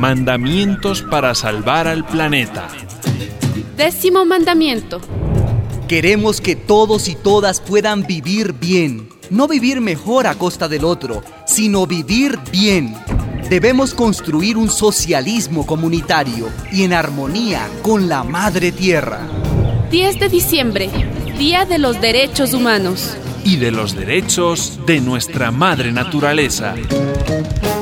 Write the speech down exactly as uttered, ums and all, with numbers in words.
Mandamientos para salvar al planeta. Décimo mandamiento. Queremos que todos y todas puedan vivir bien. No vivir mejor a costa del otro, sino vivir bien. Debemos construir un socialismo comunitario y en armonía con la Madre Tierra. diez de diciembre, Día de los Derechos Humanos. Y de los derechos de nuestra madre naturaleza.